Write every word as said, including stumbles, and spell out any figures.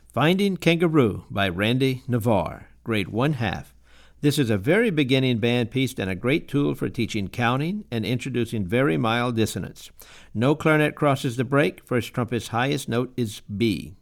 Finding Kangaroo by Randy Navarre, grade one half. This is a very beginning band piece and a great tool for teaching counting and introducing very mild dissonance. No clarinet crosses the break. First trumpet's highest note is B.